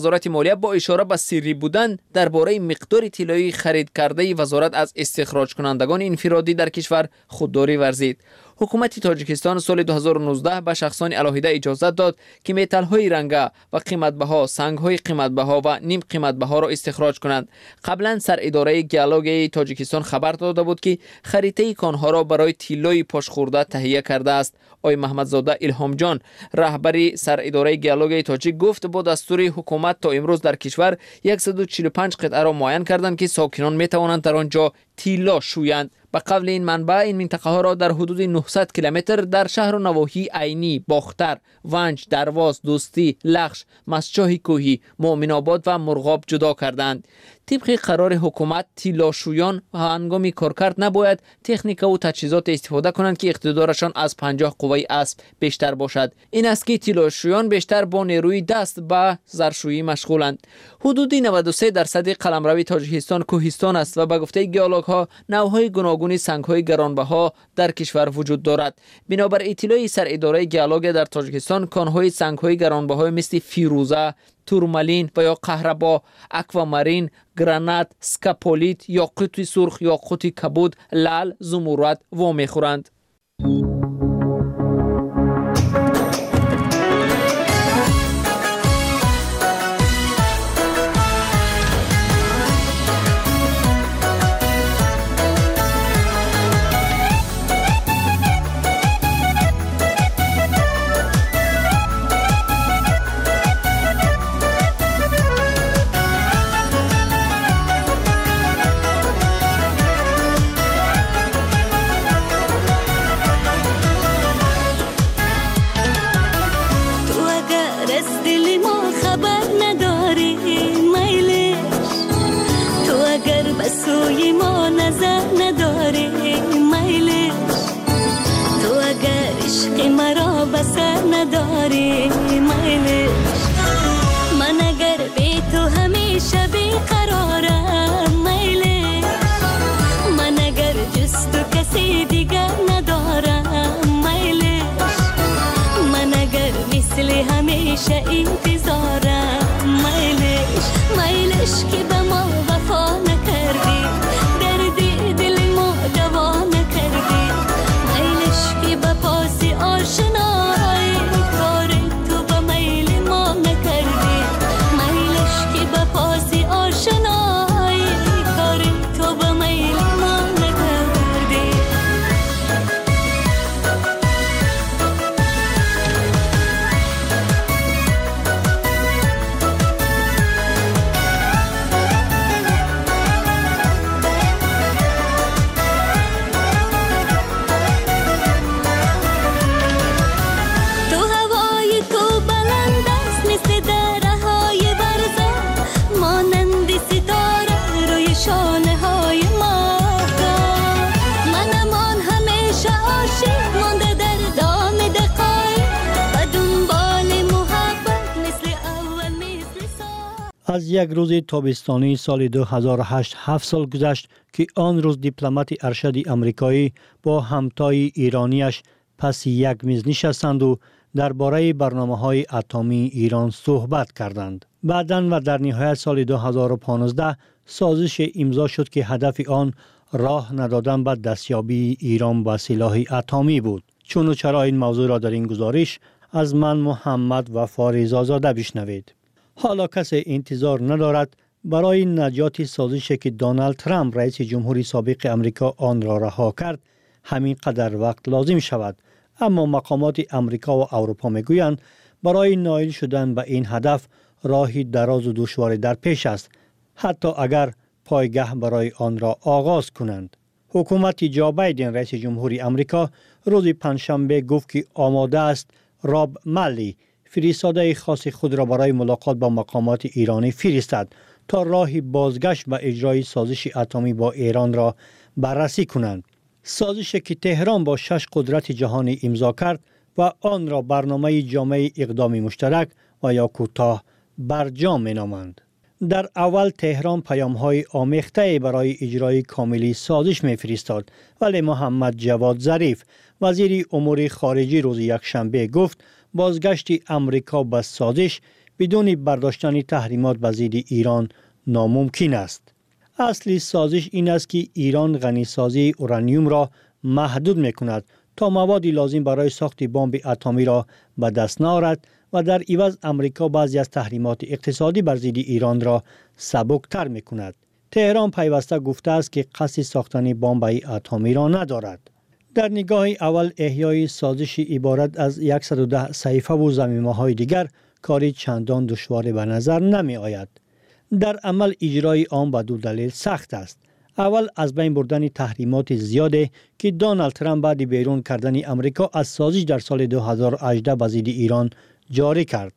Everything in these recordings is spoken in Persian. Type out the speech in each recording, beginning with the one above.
وزارت مالیه با اشاره به سری بودن درباره مقدار طلایی خرید کرده وزارت از استخراج کنندگان انفرادی در کشور خودداری ورزید. حکومت تاجیکستان سال 2019 به شخصان علاهیده اجازه داد که متال‌های رنگه و قیمت‌بها، سنگ‌های قیمت‌بها و نیم قیمت‌بها را استخراج کنند. قبلا سر اداره گیالوگ تاجیکستان خبر داده بود که خریطه کانها را برای طلای پاشخورده تهیه کرده است. آقای محمدزاده الهام جان، رهبری سر اداره گیالوگ تاجیک، گفت با دستور حکومت تا امروز در کشور 145 قطعه را معاین کردند که ساکنان می‌توانند در آنجا طلا شویند. به قول این منبع، این منطقه ها را در حدود 900 کیلومتر در شهر و نواحی عینی، باختر، ونج، درواز، دوستی، لخش، مسجاه کوهی، مؤمن آباد و مرغاب جدا کردند. طبق قرار حکومت، طلاشویان هنگام کارکرد نباید تکنیک و تجهیزات استفاده کنند که اقتدارشان از 50 قوه اسب بیشتر باشد. این است که طلاشویان بیشتر با نیروی دست به زرشویی مشغولند. حدود 93% قلمرو تاجیکستان کوهستان است و به گفته گیالوگ ها نوع‌های گوناگون سنگ‌های گرانبها در کشور وجود دارد. بنابر اطلاع سر اداره گیالوگ در تاجیکستان، کان‌های سنگ‌های گرانبها مثل فیروزه، تورمالین و یا قهربا، اکوامارین، گرانات، سکاپولیت، یاقوت سرخ، یاقوت کبود، لعل، زمرد و میخورند. از یک روز تابستانی سال 2008 7 سال گذشت که آن روز دیپلمات ارشد آمریکایی با همتای ایرانیش پس یک میز نشستند و درباره برنامه‌های اتمی ایران صحبت کردند. بعداً و در نهایت سال 2015 سازش امضا شد که هدف آن راه ندادن به دستیابی ایران به سلاح اتمی بود. چون و چرا این موضوع را در این گزارش از من محمد وفا رضازاده بشنوید. حالا کسی انتظار ندارد برای نجات سازشی که دونالد ترامپ رئیس جمهوری سابق امریکا آن را رها کرد همین قدر وقت لازم شود، اما مقامات امریکا و اروپا میگویند برای نائل شدن به این هدف راهی دراز و دشوار در پیش است، حتی اگر پایگاه برای آن را آغاز کنند. حکومت جو بایدن رئیس جمهوری امریکا روز پنجشنبه گفت که آماده است راب مالی فرستاده خاص خود را برای ملاقات با مقامات ایرانی فرستد تا راه بازگشت به اجرای سازش اتمی با ایران را بررسی کنند. سازشی که تهران با 6 قدرت جهانی امضا کرد و آن را برنامه جامع اقدام مشترک و یا کوتاه برجام مینامند. در اول تهران پیام‌های آمیخته برای اجرای کاملی سازش می‌فرستاد، ولی محمد جواد ظریف وزیر امور خارجه روز یکشنبه گفت بازگشت امریکا به سازش بدون برداشتن تحریمات به ضد ایران ناممکن است. اصلی سازش این است که ایران غنیسازی اورانیوم را محدود می‌کند تا موادی لازم برای ساخت بمب اتمی را به دست نآورد و در عوض امریکا بعضی از تحریمات اقتصادی بر ضد ایران را سبکتر می‌کند. تهران پیوسته گفته است که قصد ساختن بمب اتمی را ندارد. در نگاه اول احیای سازش عبارت از 110 صحیفه و ضمیمه‌های دیگر کاری چندان دشوار به نظر نمی آید. در عمل اجرای آن به دو دلیل سخت است. اول از بین بردن تحریمات زیاده که دونالد ترامپ بعد بیرون کردن امریکا از سازش در سال 2018 به ضد ایران جاری کرد.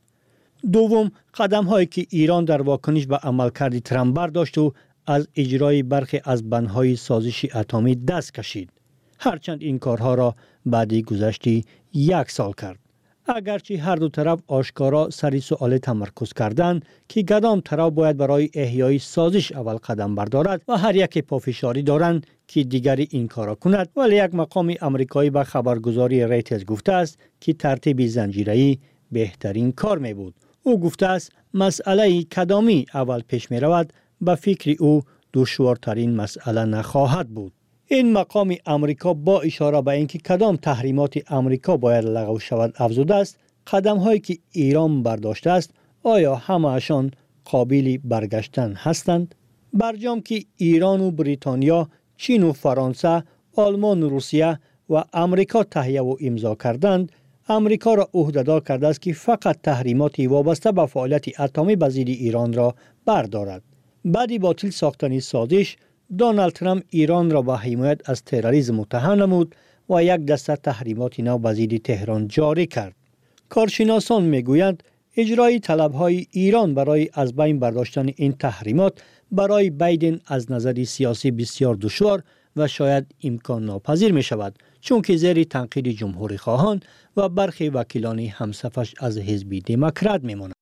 دوم قدم هایی که ایران در واکنش به عملکرد ترامپ برداشت و از اجرای برخی از بندهای سازش اتمی دست کشید. هرچند این کارها را بعد گذشت 1 سال کرد. اگرچه هر دو طرف آشکارا سر سوال تمرکز کردند که کدام طرف باید برای احیای سازش اول قدم بردارد و هر یک پافشاری دارند که دیگری این کارا کند، ولی یک مقام امریکایی به خبرگزاری ریترز گفته است که ترتیب زنجیره‌ای بهترین کار می بود. او گفته است مسئله کدامی اول پیش می رود به فکر او دشوارترین مسئله نخواهد بود. این مقام امریکا با اشاره به اینکه کدام تحریمات امریکا باید لغو شود افزوده است قدم هایی که ایران برداشته است آیا همه‌شان قابل برگشتن هستند؟ برجام که ایران و بریتانیا، چین و فرانسه، آلمان و روسیه و امریکا تهیه و امضا کردند، امریکا را عهده‌دار کرده است که فقط تحریمات وابسته به فعالیت اتمی به ضد ایران را بردارد. بعد باطل ساختن سازش، دونالد ترامپ ایران را با حمایت از تروریسم متهم نمود و یک دسته تحریمات نو به ضد تهران جاری کرد. کارشناسان میگویند اجرای طلب‌های ایران برای از بین برداشتن این تحریمات برای بایدن از نظر سیاسی بسیار دشوار و شاید امکان ناپذیر می شود، چون که زیر تنقید جمهوری خواهان و برخی وکیلان همصفش از حزب دموکرات می ماند.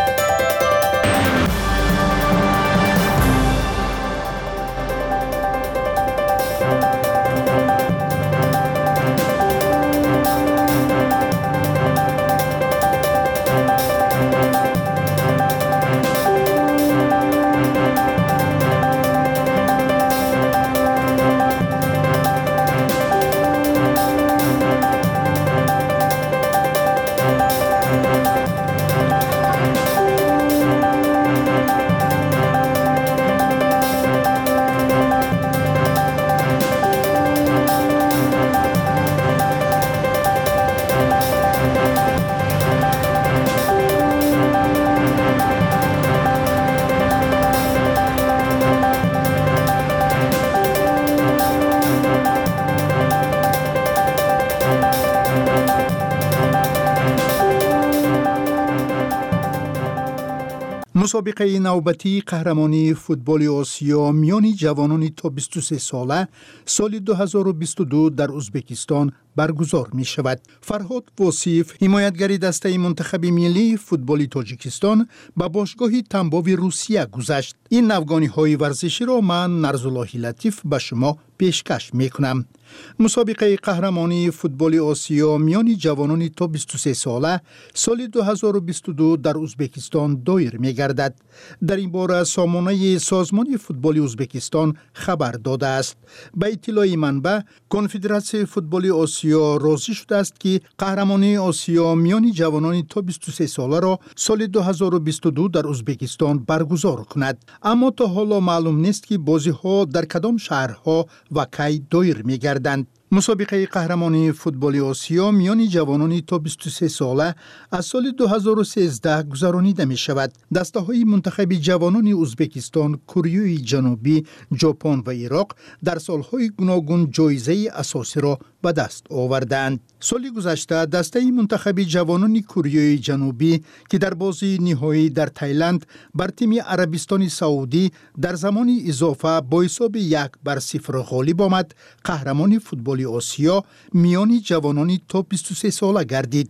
مسابقه نوبتی قهرمانی فوتبال آسیا میان جوانان تا 23 ساله سال 2022 در ازبکستان برگزار می شود. فرهاد واصف، حمایتگر دسته منتخب ملی فوتبال تاجیکستان، به باشگاه تنباو روسیه گذشت. این نوگانی های ورزشی را من نرزالله لطیف به شما پیشکش می کنم. مسابقه قهرمانی فوتبال آسیا میان جوانان تا 23 ساله سال 2022 در ازبکستان دایر می گردد. در این باره سامانه سازمان فوتبال ازبکستان خبر داده است. به اطلاع منبع، کنفدراسیون فوتبال آسیا راضی شده است که قهرمانی آسیا میان جوانان تا 23 ساله را سال 2022 در ازبکستان برگزار کند. اما تا حالا معلوم نیست که بازی ها در کدام شهرها و کی دایر می گردند. مسابقه قهرمانی فوتبال آسیا میان جوانان تا 23 ساله از سال 2013 گذرانیده می شود. دسته های منتخب جوانان ازبکستان، کره جنوبی، ژاپن و عراق در سالهای گوناگون جایزه اساسی را به دست آوردند. سال گذشته دسته منتخب جوانان کره جنوبی که در بازی نهایی در تایلند بر تیم عربستان سعودی در زمان اضافه با حساب 1-0 غالب آمد، قهرمان فوتبال آسیا میان جوانان تا 23 ساله گردید.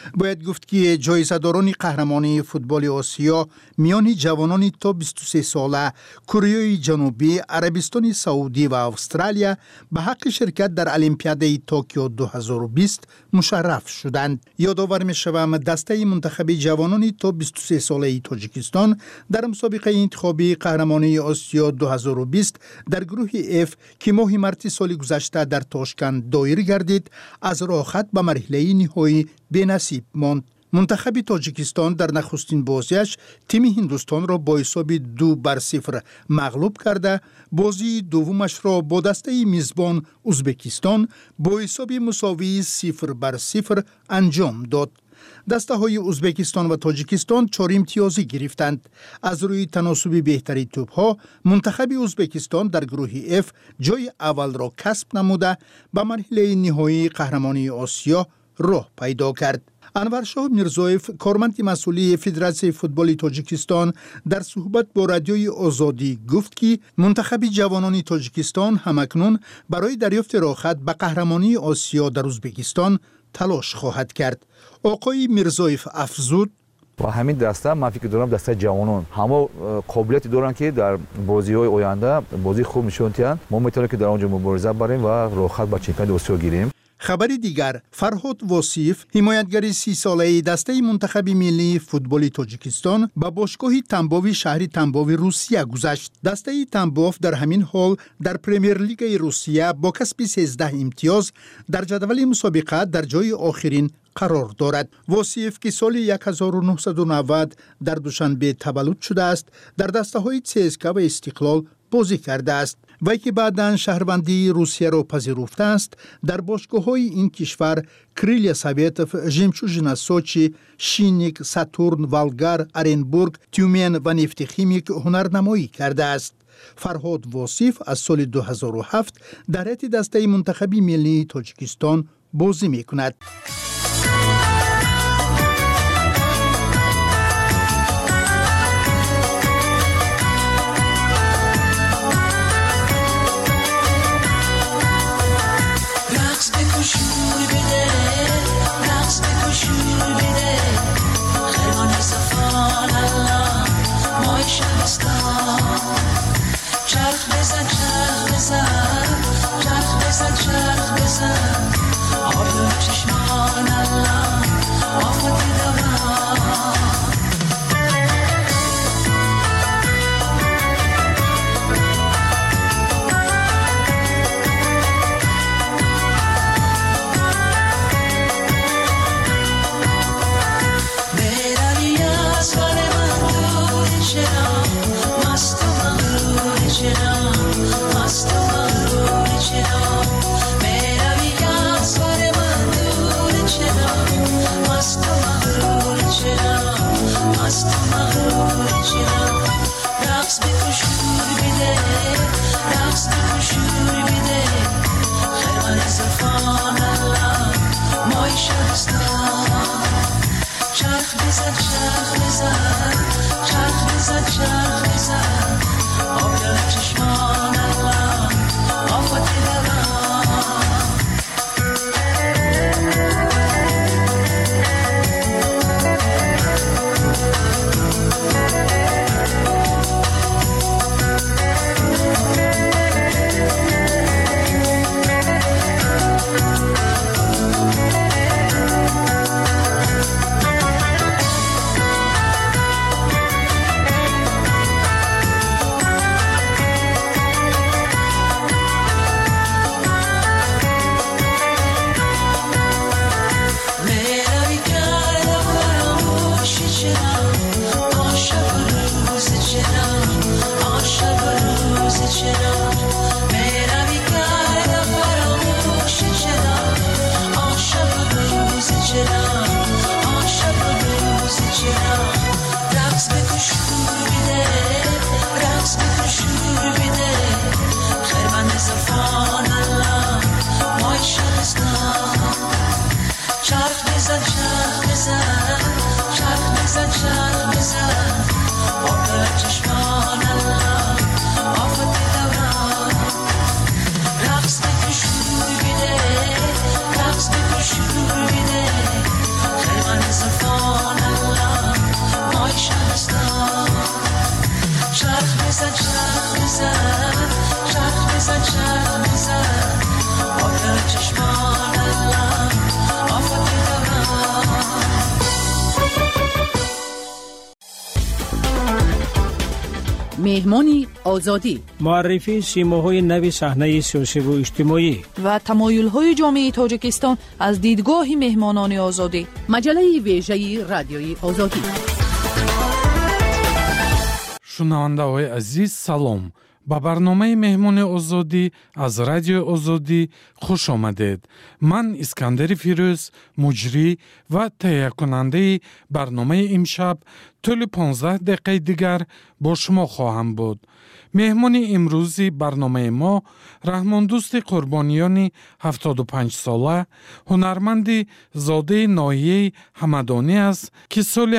باید گفت که جایزه‌داران قهرمانی فوتبال آسیا میان جوانان تا 23 ساله کره جنوبی، عربستان سعودی و استرالیا به حق شرکت در المپیاد توکیو 2020 مشرف شدند. یادآور می‌شوم دسته منتخب جوانان تا 23 ساله تاجیکستان در مسابقه انتخابی قهرمانی آسیا 2020 در گروه F که ماه مارس سال گذشته در تاشکند دایر گردید، از راه خط به مرحله نهایی بی‌نصیب ماند. منتخب تاجیکستان در نخستین بازیش تیم هندوستان را با حساب 2-0 مغلوب کرده، بازی دومش را با دسته میزبان ازبکستان با حساب مساوی 0-0 انجام داد. دسته های ازبکستان و تاجیکستان 4 امتیازی گرفتند. از روی تناسب بهتری توپ ها منتخب ازبکستان در گروه F جای اول را کسب نموده به مرحله نهایی قهرمانی آسیا راه پیدا کرد. انورشاه میرزایف، کارمند مسئولی فدراسیون فوتبال تاجیکستان، در صحبت با رادیوی آزادی گفت که منتخب جوانان تاجیکستان همکنون برای دریافت راه به قهرمانی آسیا در ازبکستان تلاش خواهد کرد. آقای میرزایف افزود: و همین دسته من فکر دارم دسته جوانان همه قابلیتی دارن که در بازی‌های آینده بازی خوب نشون بدن. ما میتونیم که در اونجا مبارزه بریم و راه به چمپیونات آسیا گیریم. خبری دیگر، فرهاد واصیف، حمایتگر 30 ساله دسته منتخب ملی فوتبال تاجیکستان به باشگاه تنباوی شهر تنباوی روسیه گذشت. دسته تنباف در همین حال در پرمیر لیگ روسیه با کسب 13 امتیاز در جدول مسابقه در جای آخرین قرار دارد. واصیف که سال 1990 در دوشنبه تولد شده است، در دسته های CSKA و استقلال بازی کرده است. وی که بعداً شهروندی روسیه را پذیرفته است، در باشگاه‌های این کشور کریلیا سویتوف، ژمچوژنا سوچی، شینیک، ساتورن، والگار، ارنبورگ، تیومن و نفت خیمیک هنرنمایی کرده است. فرهاد واصیف از سال 2007 در هیئت دسته منتخب ملی تاجیکستان بازی می‌کند. مهمانی آزادی، معرفی سیماهای نو صحنه سیاسی و اجتماعی و تمایل‌های جامعه تاجیکستان از دیدگاه مهمانان آزادی. مجله ویژه رادیوی آزادی. شنونده‌های عزیز سلام. با برنامه مهمان آزادی از رادیو آزادی خوش آمدید. من اسکندر فیروز، مجری و تهیه کننده برنامه امشب طول 15 دقیقه دیگر با شما خواهم بود. مهمان امروزی برنامه ما رحماندوست قربانیان 75 ساله هنرمند زاده ناحیه همدانی است که سال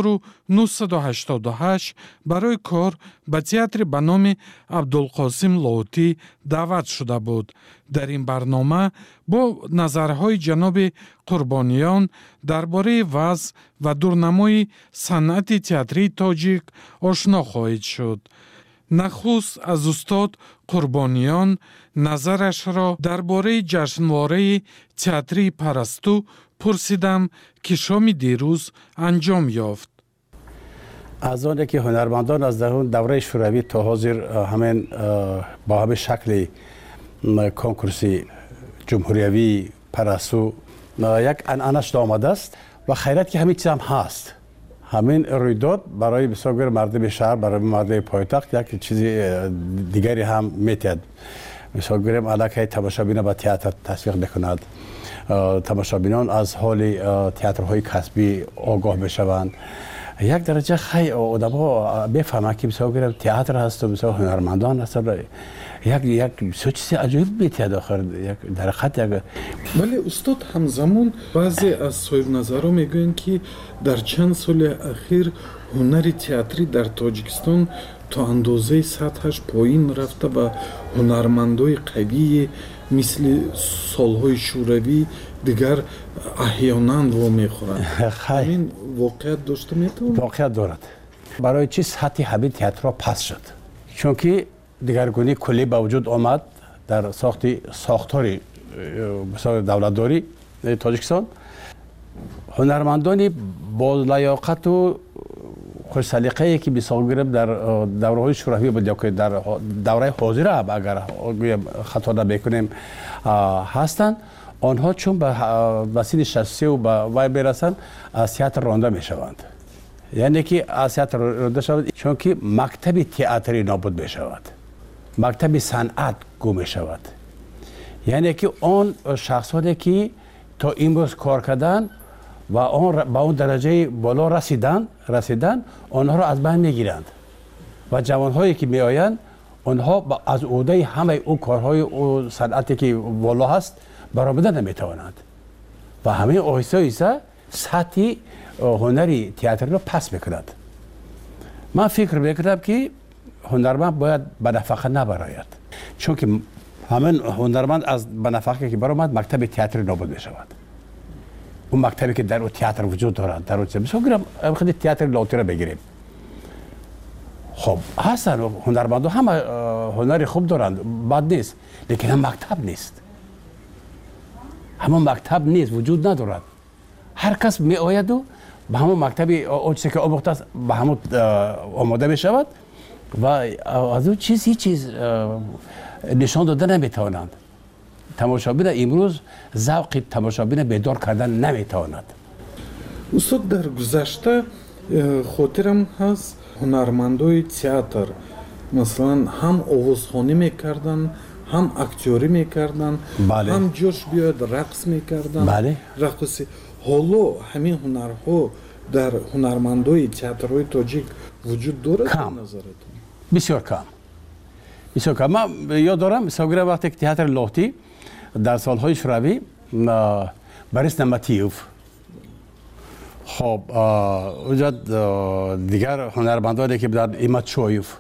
1988 برای کار به تئاتر به نام عبدالقاسم لاهوتی دعوت شده بود. در این برنامه با نظرهای جناب قربانیان درباره وضع و دورنمای صنعت تئاتری تاجیک آشنا خواهید شد. نخست از استاد قربانیان نظرش را درباره جشنواره تئاتری پرستو پرسیدم که شام دیروز انجام یافت. از آنه که هنرمندان از دوره شوروی تا حاضر همین با همه شکل کنکورسی جمهوریوی پرستو یک عنعنش آمده است و خیرت که همین چیز هم هست. همین رویداد برای بسیار مردم شهر، برای مردم پایتخت یک چیز دیگری هم میتید. بسیار علاقه تماشابین به تئاتر تشویق بکند. تماشابینان از حال تئاترهای کسبی آگاه بشوند. یک درجه خیلی آدم‌ها بفهمند که بسیار تئاتر هست و بسیار هنرمندان هست. یک چیز عجیب میتید آخر در خط یک. ولی استاد همزمان بعضی از صاحب نظرها میگویند که در چند سال اخیر هنر تئاتری در تاجیکستان تا اندازه سطحش پایین رفته و هنرمندای قوی مثل سالهای شوروی دیگر احیانا و میخورند. همین واقعیت داشته میتونه؟ واقعیت دارد. برای چی سطح همین تئاتر پس شد؟ چون که دیگرگونی کلی به وجود آمد در ساختاری دولتداری تاجیکستان. هنرمندانی با لیاقت و خوش سلیقه‌ای که بسیار در دوره‌های شوروی بود یا که در دوره حاضر اگر خطا نکنیم هستند، آنها چون به وسیله 63 و وای برسند از تئاتر رانده میشوند. یعنی که از تئاتر رانده شود چون که مکتب تئاتری نابود میشود، مکتب صنعت گم میشود. یعنی که آن شخصانی که تا امروز کار کردن و آن با اون درجه بالا رسیدن آنها را از بین میگیرند و جوانهایی که میآیند آنها از عهده همه اون کارهای و صنعتی که بالا هست برآمده نمیتوانند و همه آهسته سطح هنری تئاتر را پس میکند. من فکر میکردم که هنرمند باید به نفقه نبراید، چون که همین هنرمند از به نفقه که برآمد مکتب تئاتر نابود میشود. اون مکتبی که در اون تئاتر وجود دارد در اون بسیار خیلی تئاتر لاهوتی را بگیریم. خب هستن هنرمندان همه هنری خوب دارند، بد نیست، لیکن هم مکتب نیست. همون مکتب نیست، وجود ندارد. هر کس می آید و به همون مکتبی آنچه که آموخته است به همون آماده می شود و از اون هیچ چیز نشان داده نمیتوانند. تماشابین امروز ذوق تماشابین بیدار کردن نمیتواند. استاد در گذشته خاطرم هست هنرمندای تئاتر مثلا هم آوازخوانی میکردن، هم اکتوری میکردن، بله. هم جوش بیاد رقص میکردن. بله. رقصی. حالا همین هنرها در هنرمندای تئاترهای تاجیک وجود دارد؟ کم. بسیار کم. من یاد دارم ساگر وقتی که تئاتر لاهوتی در سالهای شوروی بریس نمتیوف، خب اونجا دیگر هنرمندانی که در ایماتشویف،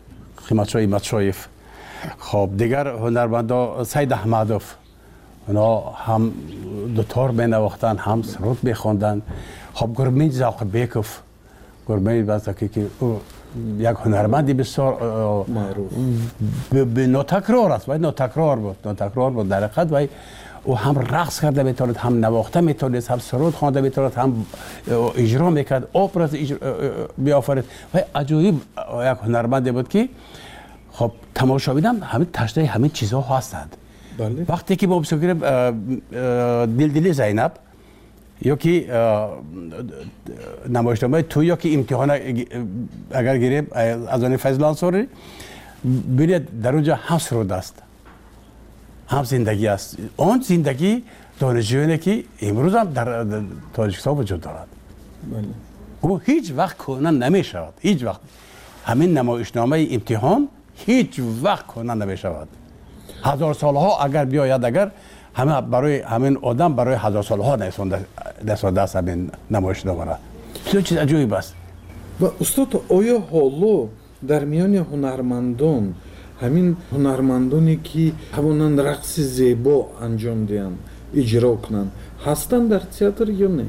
خب دیگر هنرمندا سید احمدوف، اونا هم دوتار بنواختن هم سرود بخوندن. خب گرمین زاق بیکوف، گرمین واسه که یک هنرمندی بسیار معروف به نوتکرار است و نوتکرار بود در حقیقت و او هم رقص کرده میتوند هم نواخته میتوند هم سرود خوانده میتوند هم اجرا میکرد اپرا بیافرید و عجیب یک هنرمندی بود که خب تماشاگران همین تشنه همین چیزها هستند. بله. وقتی که ما بگیریم دلدلی زینب یا که نمایشنامه تو یا که امتحان اگر گیریم از آن فیضل انصاری ببینید در اونجا هم سرود است هم زندگی است. آن زندگی دانشجویانی که امروز هم در تاجیکستان وجود دارد. بله. او هیچ وقت کنن نمی شود. هیچ وقت همین نمایشنامه امتحان هیچ وقت کنن نمی شود. هزار سالها اگر بیاید اگر همه برای همین آدم برای هزار سالها نسونده است همین نمایشنامه را. چیز عجیب است. و استاد آیا حالا در میان هنرمندان همین هنرمندانی که توانند رقص زیبا انجام دهند اجرا کنند هستند در تئاتر یا نه؟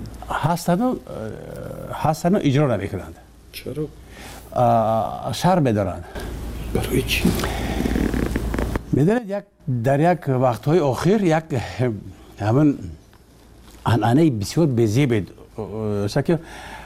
هستند و اجرا نمیکنند. چرا؟ شر بدارند. برای چی؟ میدونید در یک وقتهای آخر یک همین عنعنه بسیار بزیبید که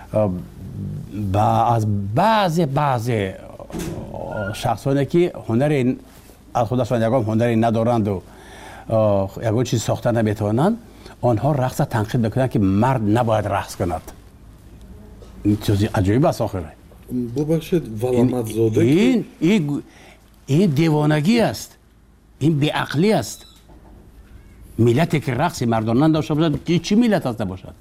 از بعضی شخصانی که هنری از خودشان یگان هنری ندارند و یگان چیز ساخته نمیتوانند آنها رقص تنقید میکنند که مرد نباید رقص کند. این چیزی عجیب است آخر. ببخشید ولامت زاده این دیوانگی است. این بیعقلی است. ملتی که رقص مردانه نداشته باشد چی ملت است نباشد؟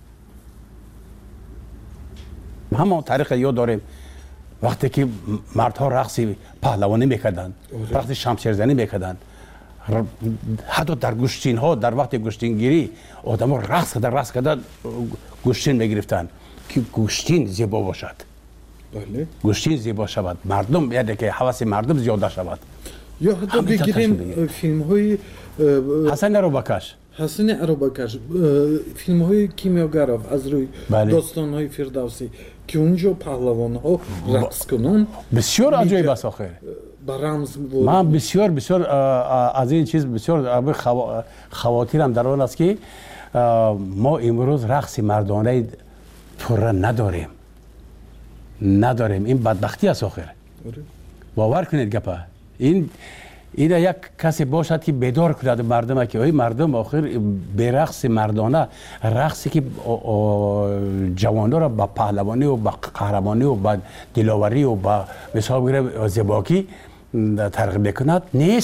همه تاریخ یاد داریم وقتی که مردها رقص پهلوانی میکردند، رقص شمشیرزنی میکردند، حتی در گوشتین ها در وقت گوشتین گیری آدم ها رقص کردن گوشتین میگرفتند که گوشتین زیبا باشد. بله. گوشتین زیبا شود، مردم یعنی که حواس مردم زیاده شود. یا حتی بگیریم فیلم های حسن عروبکش فیلم های کیمیاگراف از روی داستان های فردوسی که اونجا پهلوان ها رقص کنن بسیار عجیب است آخر. برامز من بسیار از این چیز بسیار خواتیرم در آن است که ما امروز رقص مردانه پوره نداریم. این بدبختی است آخر. باور کنید گپا این یک کسی باشد که بیدار کند مردم که مردم آخر به رقص مردانه رقصی که جوانان را با پهلوانی و با قهرمانی و با دلاوری و با مثال بگیرم زیباکی ترغیب کند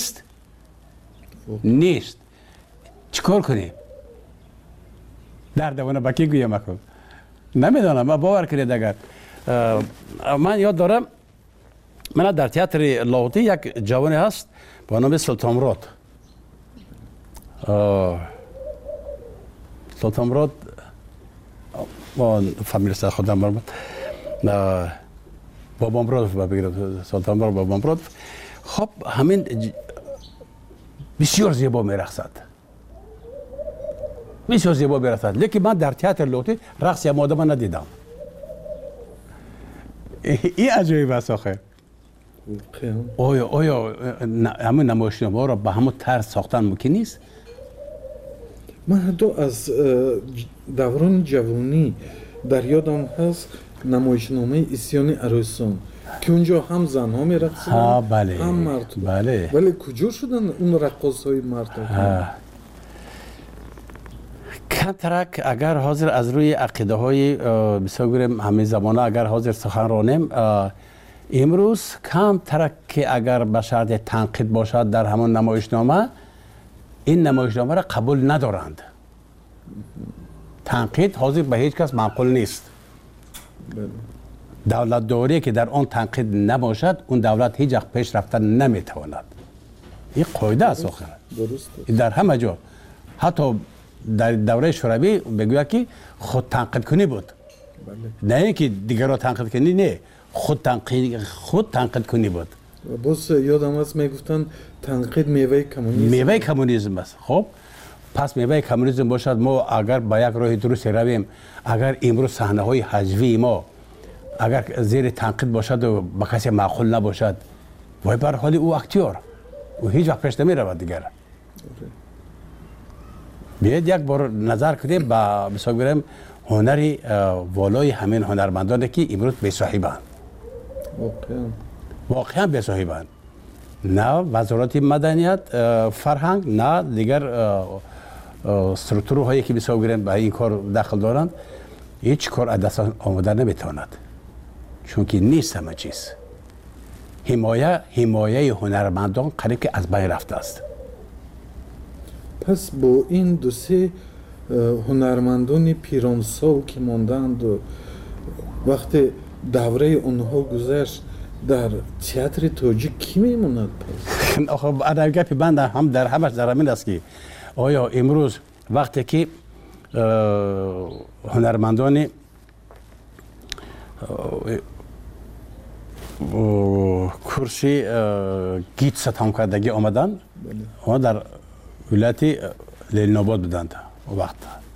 نیست. چیکار کنیم؟ در دوانه با کی گویم اکن؟ نمیدانم. من باور کنید اگر من یاد دارم من در تئاتر لاهوتی یک جوانی هست با نام سلطان مراد. سلطان مراد با فامیل سر خودم برمد بابا مراد بگیرم سلطان مراد بابا مراد. خب همین بسیار زیبا میرقصد. لیکن من در تئاتر لاهوتی رقص یا آدم ندیدم. این عجیب است آخه. آیا همه نمایشنامه را به همون طرز ساختن ممکن نیست؟ من حتی از دوران جوانی در یادم هست نمایشنامه اسیان عروسان که اونجا هم زنها میرقصیدن هم مرد. بله. ولی کجا شدن اون رقاص های مرد؟ کمترک اگر حاضر از روی عقیده های بسیاریم همه زمانه اگر حاضر سخن رانیم امروز کم ترک که اگر به شرط تنقید باشد در همون نمایشنامه این نمایشنامه را قبول ندارند. تنقید حاضر به هیچ کس معقول نیست. دولت داری که در آن تنقید نباشد اون دولت هیچ وقت پیش رفتن نمیتواند. این قاعده است آخر. در همه جا حتی در دوره شوروی بگوید که خود تنقید کنی بود. نه اینکه دیگر را تنقید کنی، نه خود تنقید کنی بود. باز یادم هست میگفتن تنقید میوه کمونیسم است. خب پس میوه کمونیسم باشد ما اگر با یک راه درست رویم اگر امروز صحنه های حجوی ما اگر زیر تنقید باشد و با کسی معقول نباشد وای بر حال او اکتیور و هیچ وقت پیش نمی رود دیگر. بیاید یک بار نظر کنیم با مثال بگیریم هنری والای همین هنرمندانی که امروز بی صاحبند. واقعا بی صاحبند. نه وزارت مدنیت فرهنگ نه دیگر استرکتورهایی که مثال بگیریم به این کار دخل دارند هیچ کار از دست آمده نمیتواند چون که نیست همه چیز. حمایه هنرمندان قریب که از بین رفته است. پس با این دو سه هنرمندان پیرانسال که ماندند و وقتی دوره اونها گذشت در تئاتر تاجیک کی میموند پس؟ آخه انا گپی بند هم در همش در همین است که آیا امروز وقتی که هنرمندان کرسی گیت ستم کردگی آمدن و در ولایت لیل‌ناباد بودند وقت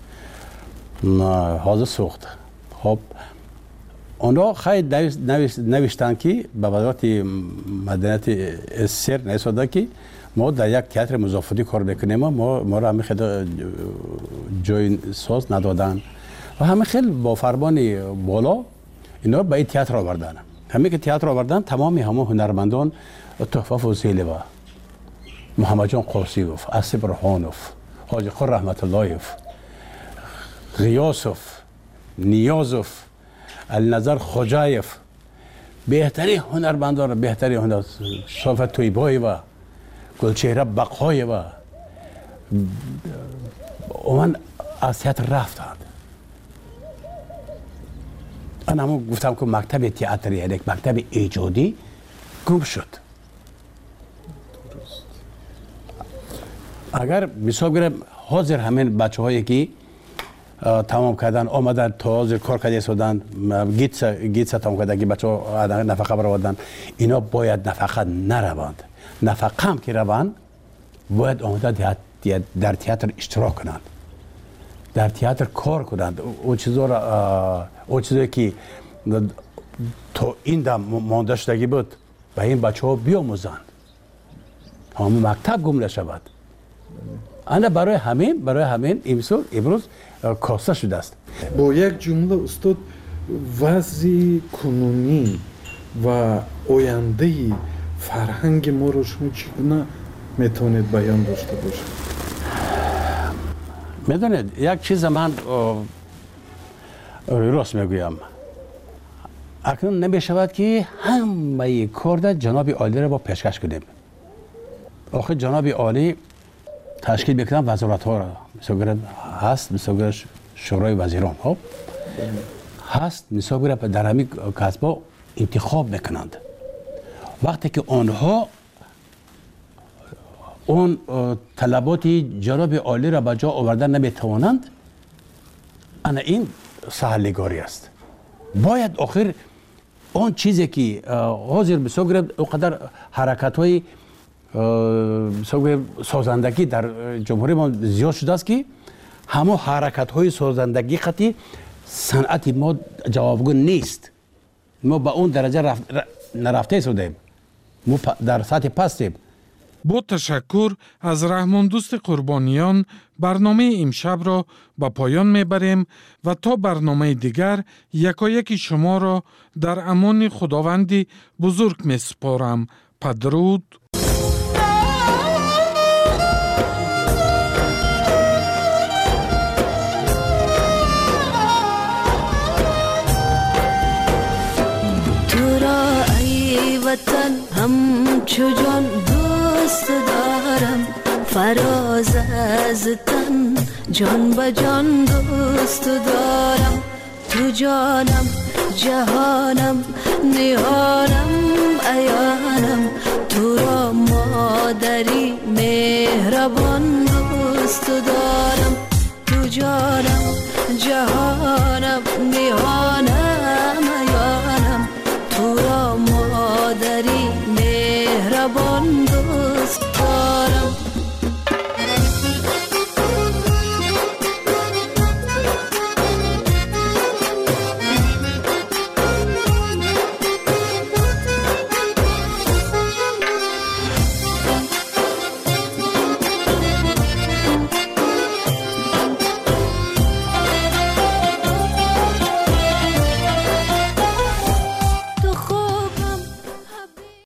حاضر سوخت. خب اونا خیلی نوشتن که به وزارت مدنیت سر نوشته که ما در یک تئاتر مضافاتی کار میکنیم ما را همین خیلی جای ساز ندادن و همین خیلی با فرمان بالا اینا به این تئاتر آوردن. همین که تئاتر آوردن تمامی همه هنرمندان تحفه فوزیلوی محمد جان قاسیوف، اسب رحانوف، حاج خور رحمت اللهیف، غیاسوف، نیازوف، النظر خوجایف بهترین هنرمندان بهترین هنر صافت تویبایی و گلچهره بقای و من از تئاتر رفتند. من همون گفتم که مکتب تئاتر یک مکتب ایجادی گم شد. اگر مثال بگیرم حاضر همین بچه هایی که تمام کردن آمدن تا حاضر کار کرده شدن گیت تمام کردن که بچه ها نفقه برآوردن اینا باید نفقه نروند. نفقه هم که روند باید آمده در تئاتر اشتراک کنند در تئاتر کار کنند او چیزایی که تا این دم مانده شدگی بود به این بچه ها بیاموزند همون مکتب گم نشود. انا برای همین امروز کاسته شده است. با یک جمله استاد وضع کنونی و آینده فرهنگ ما رو شما چگونه میتونید بیان داشته باشید؟ میدونید یک چیز من راست میگویم اکنون نمیشود که همه کار جناب عالی را با پیشکش کنیم. آخه جناب عالی تشکیل بکنن وزارت ها را مثل هست مثل شورای وزیران خب هست مثل در همین کسبا انتخاب میکنند. وقتی که آنها اون طلبات جناب عالی را به جا آوردن نمیتوانند انا این سهلگاری است. باید آخر اون چیزی که حاضر مثل اونقدر حرکت های سازندگی در جمهوری ما زیاد شده است که همه حرکت های سازندگی خطی صنعت ما جوابگو نیست. ما به اون درجه نرفته شدیم. ما در سطح پستیم. با تشکر از رحمان دوست قربانیان برنامه امشب را به پایان میبریم و تا برنامه دیگر یکایک شما را در امان خداوند بزرگ میسپارم. بدرود. وطن همچو جان دوست دارم فراز از تن جان به جان دوست دارم تو جانم جهانم نهانم عیانم تو را مادری مهربان دوست دارم تو جانم جهانم نهانم عیانم تو را مادری مهربان